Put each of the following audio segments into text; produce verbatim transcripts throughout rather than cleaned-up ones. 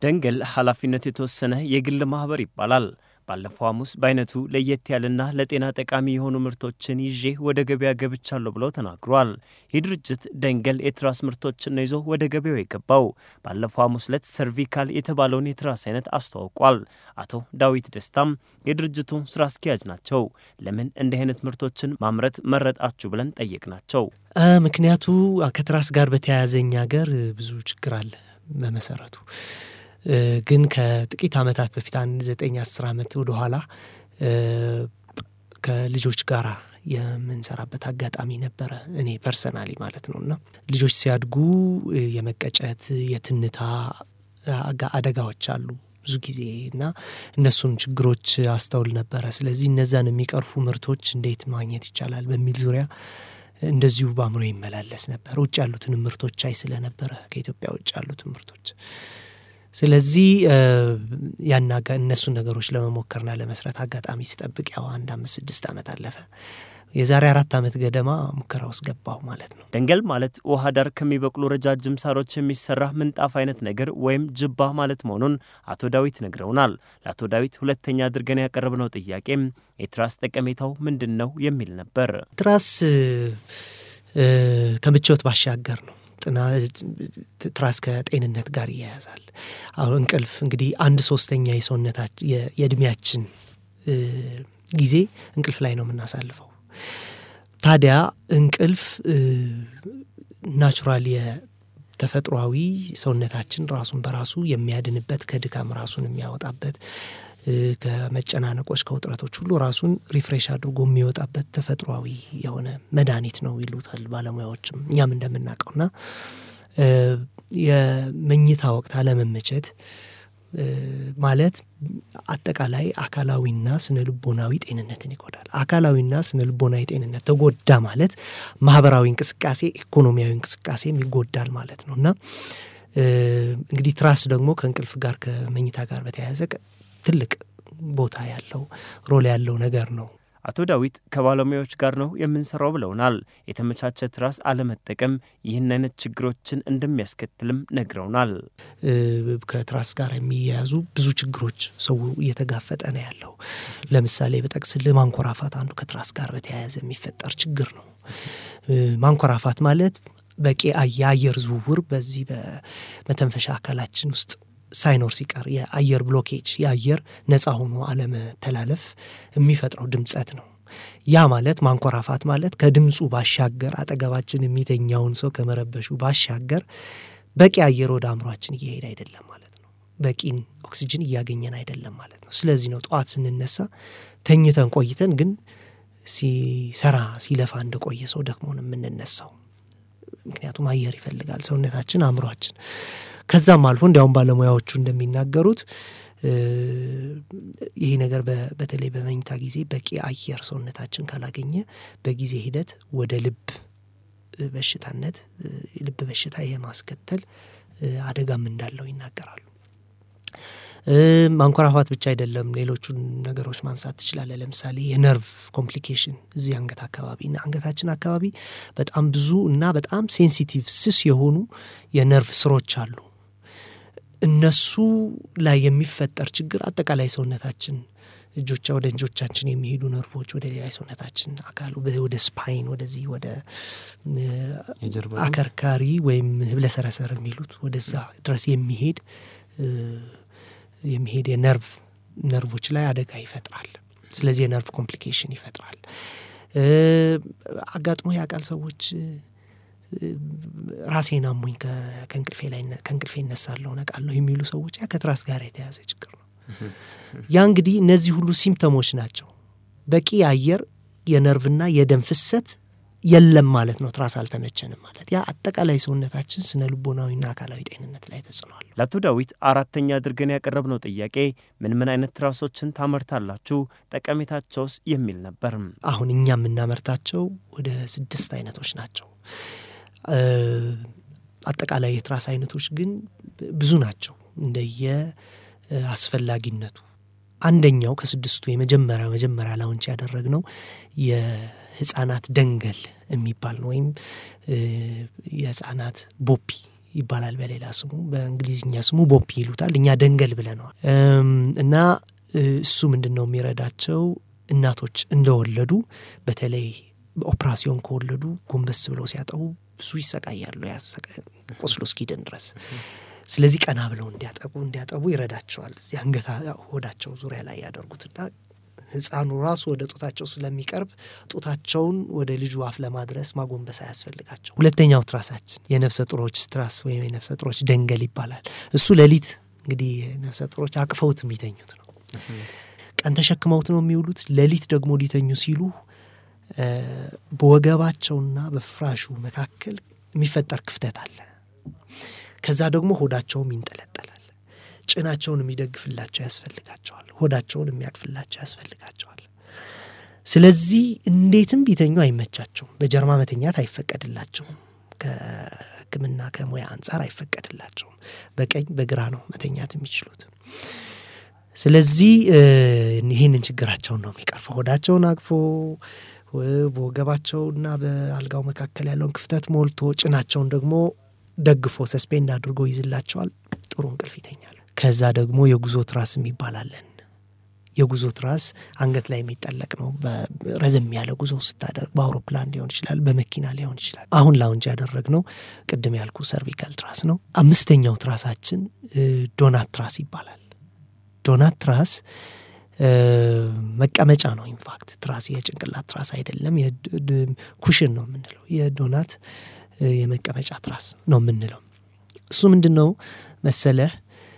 ደንገል ኃላፊነት የተወሰነ የግል ማህበር ይባላል። ባለፈው ሐሙስ በአይነቱ ለየት ያለና ለጤና ጠቃሚ የሆኑ ምርቶችን ይዤ ወደ ገበያ ገብቻለሁ ብለው ተናግሯል። ይህ ድርጅት ደንገል የትራስ ምርቶችን ይዞ ወደ ገበያው የገባው ባለፈው ሐሙስ ዕለት ሰርቪካል የተባለውን የትራስ አይነት አስተዋውቋል። አቶ ዳዊት ደስታም የድርጅቱ ስራ አስኪያጅ ናቸው። ለምን እንዲህ አይነት ምርቶችን ማምረት መረጣችሁ ብለን ጠየቅናቸው። ምክንያቱ ከትራስ ጋር በተያያዘኛ ሀገር ብዙ ችግር አለ በመሰረቱ ግን ከጥቂት አመታት በፊት አንድ ዘጠኝ አስር አመት ወደ ኋላ ከልጆች ጋራ የምንሰራበት አጋጣሚ ነበር እኔ ፐርሰናሊ ማለት ነውና ልጆች ሲያድጉ የመቀጨት የትንታ አደጋዎች አሉ ብዙ ጊዜና እነሱን ችግሮች አስተውል ነበር። ስለዚህ እነዛን የሚቀርፉ ምርቶች እንዴት ማግኘት ይቻላል በሚል ዙሪያ እንደዚሁ ባምሮ ይመላለስ ነበር። ውጭ ያሉትን ምርቶች አይ ስለነበረ ከኢትዮጵያ ውጭ ያሉትን ምርቶች ስለዚህ ያናጋ እነሱ ነገሮች ለመሞከርና ለመስራት አጋጣሚ ሲጠብቅ ያው አንድ አምስት ስድስት አመት አለፈ። የዛሬ አራት አመት ገደማ ሙከራው ስገባው ማለት ነው። ደንገል ማለት ውሃ ዳር ከሚበቅሉ ረጃጅም ሳሮች የሚሰራ ምንጣፍ አይነት ነገር ወይም ጅባ ማለት መሆኑን አቶ ዳዊት ነግረውናል። ለአቶ ዳዊት ሁለተኛ አድርገን ያቀረብነው ጥያቄም የትራስ ጠቀሜታው ምንድነው የሚል ነበር። ትራስ ከምቾት ባሻገር ነው። ትራስ ከጤንነት ጋር ይያያዛል። አሁን እንቅልፍ እንግዲህ አንድ ሶስተኛ የሰውነታችን የእድሜያችን ጊዜ እንቅልፍ ላይ ነው የምናሳልፈው። ታዲያ እንቅልፍ ናቹራሊ ተፈጥሯዊ ሰውነታችን ራሱን በራሱ የሚያድንበት ከድካም ራሱን የሚያወጣበት ከመጨናነቆች ከውጥረቶች ሁሉ ራሱን ሪፍሬሽ አድርጎ የሚወጣበት ተፈጥሯዊ የሆነ መድኃኒት ነው ይሉታል ባለሙያዎችም እኛም እንደምናውቀውና የመኝታ ወቅት አለመመቸት ማለት አጠቃላይ አካላዊና ስነልቦናዊ ጤንነትን ይጎዳል። አካላዊና ስነልቦናዊ ጤንነት ተጎዳ ማለት ማህበራዊ እንቅስቃሴ ኢኮኖሚያዊ እንቅስቃሴም ይጎዳል ማለት ነውና እንግዲህ ትራስ ደግሞ ከእንቅልፍ ጋር ከመኝታ ጋር በተያያዘ ትልቅ ቦታ ያለው ሮል ያለው ነገር ነው። አቶ ዳዊት ከባለሙያዎች ጋር ነው የምንሰራው ብለውናል። የተመቻቸ ትራስ አለመጠቀም ይህን አይነት ችግሮችን እንደሚያስከትልም ነግረውናል። ከትራስ ጋር የሚያያዙ ብዙ ችግሮች ሰው እየተጋፈጠ ነው ያለው። ለምሳሌ በጠቅስል ማንኮራፋት አንዱ ከትራስ ጋር በተያያዘ የሚፈጠር ችግር ነው። ማንኮራፋት ማለት በቂ አየር ዝውውር በዚህ በመተንፈሻ አካላችን ውስጥ ሳይኖር ሲቀር የአየር ብሎኬጅ የአየር ነፃ ሆኖ አለመተላለፍ የሚፈጥረው ድምጸት ነው። ያ ማለት ማንኮራፋት ማለት ከድምጹ ባሻገር አጠገባችን የሚተኛውን ሰው ከመረበሹ ባሻገር በቂ አየር ወደ አእምሮአችን እየሄደ አይደለም ማለት ነው። በቂ ኦክሲጅን እያገኘን አይደለም ማለት ነው። ስለዚህ ነው ጧት ስንነሳ ተኝተን ቆይተን ግን ሲሰራ ሲለፋ እንደቆየ ሰው ደክሞን የምንነሳው። ምክንያቱም አየር ይፈልጋል ሰውነታችን አእምሮአችን። ከዛም አልፎ እንዲያውም ባለሙያዎቹ እንደሚናገሩት ይሄ ነገር በተለይ በመኝታ ጊዜ በቂ አየር ሰውነታችን ካላገኘ በጊዜ ሂደት ወደ ልብ በሽታነት ልብ በሽታ የማስከተል አደጋም እንዳለው ይናገራሉ። ማንኮራፋት ብቻ አይደለም ሌሎቹን ነገሮች ማንሳት ትችላለህ። ለምሳሌ የነርቭ ኮምፕሊኬሽን እዚህ አንገት አካባቢና አንገታችን አካባቢ በጣም ብዙ እና በጣም ሴንሲቲቭ ስስ የሆኑ የነርቭ ስሮች አሉ። እነሱ ላይ የሚፈጠር ችግር አጠቃላይ ሰውነታችን እጆቻ ወደ እጆቻችን የሚሄዱ ነርቮች ወደ ሌላ ሰውነታችን አካሉ ወደ ስፓይን ወደዚህ ወደ አከርካሪ ወይም ህብለ ሰረሰር የሚሉት ወደዛ ድረስ የሚሄድ የሚሄድ የነርቭ ነርቮች ላይ አደጋ ይፈጥራል። ስለዚህ የነርቭ ኮምፕሊኬሽን ይፈጥራል። አጋጥሞ ያቃል ሰዎች ራሴን አሞኝ ከእንቅልፌ ላይ ከእንቅልፌ እነሳለሁ ነቃለሁ የሚሉ ሰዎች ያ ከትራስ ጋር የተያዘ ችግር ነው። ያ እንግዲህ እነዚህ ሁሉ ሲምፕተሞች ናቸው። በቂ አየር የነርቭና የደም ፍሰት የለም ማለት ነው። ትራስ አልተመቸንም ማለት ያ አጠቃላይ ሰውነታችን ስነልቦናዊና አካላዊ ጤንነት ላይ ተጽዕኖአል። ለአቶ ዳዊት አራተኛ አድርገን ያቀረብነው ጥያቄ ምን ምን አይነት ትራሶችን ታመርታላችሁ ጠቀሜታቸውስ የሚል ነበር። አሁን እኛ የምናመርታቸው ወደ ስድስት አይነቶች ናቸው። አጠቃላይ የትራስ አይነቶች ግን ብዙ ናቸው እንደየ አስፈላጊነቱ። አንደኛው ከስድስቱ የመጀመሪያ መጀመሪያ ላውንች ያደረግነው የህፃናት ደንገል የሚባል ነው ወይም የህፃናት ቦፒ ይባላል በሌላ ስሙ በእንግሊዝኛ ስሙ ቦፒ ይሉታል እኛ ደንገል ብለናል እና እሱ ምንድነው የሚረዳቸው እናቶች እንደወለዱ በተለይ ኦፕራሲዮን ከወለዱ ጎንበስ ብለው ሲያጠቡ ብዙ ይሰቃያሉ ያሰቀ ቆስሎ እስኪድን ድረስ ስለዚህ ቀና ብለው እንዲያጠቡ እንዲያጠቡ ይረዳቸዋል እዚህ አንገታ ሆዳቸው ዙሪያ ላይ ያደርጉትና ህፃኑ ራሱ ወደ ጡታቸው ስለሚቀርብ ጡታቸውን ወደ ልጁ አፍ ለማድረስ ማጎንበስ ያስፈልጋቸው ሁለተኛው ትራሳችን የነፍሰ ጡሮች ትራስ ወይም የነፍሰ ጡሮች ደንገል ይባላል እሱ ለሊት እንግዲህ ነፍሰ ጡሮች አቅፈውት የሚተኙት ነው ቀን ተሸክመውት ነው የሚውሉት ለሊት ደግሞ ሊተኙ ሲሉ በወገባቸውና በፍራሹ መካከል የሚፈጠር ክፍተት አለ ከዛ ደግሞ ሆዳቸውም ይንጠለጠላል ጭናቸውን የሚደግፍላቸው ያስፈልጋቸዋል ሆዳቸውን የሚያቅፍላቸው ያስፈልጋቸዋል ስለዚህ እንዴትም ቢተኙ አይመቻቸውም በጀርማ መተኛት አይፈቀድላቸውም ከህክምና ከሙያ አንፃር አይፈቀድላቸውም በቀኝ በግራ ነው መተኛት የሚችሉት ስለዚህ ይሄንን ችግራቸውን ነው የሚቀርፈው ሆዳቸውን አቅፎ በወገባቸውና በአልጋው መካከል ያለውን ክፍተት ሞልቶ ጭናቸውን ደግሞ ደግፎ ሰስፔንድ አድርጎ ይዝላቸዋል ጥሩ እንቅልፍ ይተኛል ከዛ ደግሞ የጉዞ ትራስ የሚባላለን የጉዞ ትራስ አንገት ላይ የሚጠለቅ ነው በረዘም ያለ ጉዞ ስታደርግ በአውሮፕላን ሊሆን ይችላል በመኪና ሊሆን ይችላል አሁን ላውንጅ ያደረግነው ቅድም ያልኩ ሰርቪካል ትራስ ነው አምስተኛው ትራሳችን ዶናት ትራስ ይባላል ዶናት ትራስ መቀመጫ ነው ኢንፋክት ትራስ የጭንቅላት ትራስ አይደለም የኩሽን ነው የምንለው የዶናት የመቀመጫ ትራስ ነው የምንለው እሱ ምንድነው መሰለህ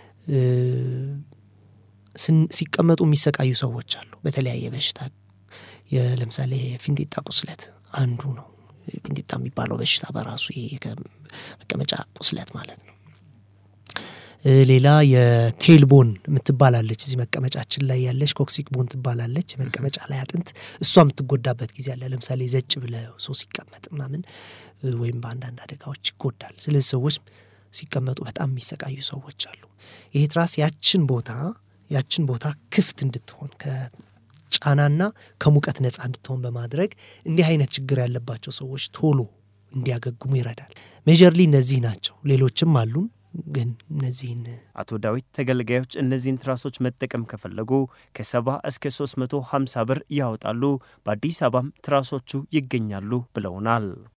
ሲቀመጡ የሚሰቃዩ ሰዎች አሉ በተለያየ በሽታ ለምሳሌ ፊንጢጣ ቁስለት አንዱ ነው ፊንጢጣ የሚባለው በሽታ በራሱ የመቀመጫ ቁስለት ማለት ነው ሌላ የቴልቦን የምትባላለች እዚህ መቀመጫችን ላይ ያለች ኮክሲክ ቦን ትባላለች መቀመጫ ላይ አጥንት እሷ የምትጎዳበት ጊዜ አለ ለምሳሌ ዘጭ ብለው ሰው ሲቀመጥ ምናምን ወይም በአንዳንድ አደጋዎች ይጎዳል ስለዚህ ሰዎች ሲቀመጡ በጣም የሚሰቃዩ ሰዎች አሉ ይሄ ትራስ ያችን ቦታ ያችን ቦታ ክፍት እንድትሆን ከጫናና ከሙቀት ነፃ እንድትሆን በማድረግ እንዲህ አይነት ችግር ያለባቸው ሰዎች ቶሎ እንዲያገግሙ ይረዳል ሜጀርሊ እነዚህ ናቸው ሌሎችም አሉ ግን እነዚህን አቶ ዳዊት ተገልጋዮች እነዚህን ትራሶች መጠቀም ከፈለጉ ከሰባ እስከ ሶስት መቶ ሃምሳ ብር ያወጣሉ በአዲስ አበባም ትራሶቹ ይገኛሉ ብለውናል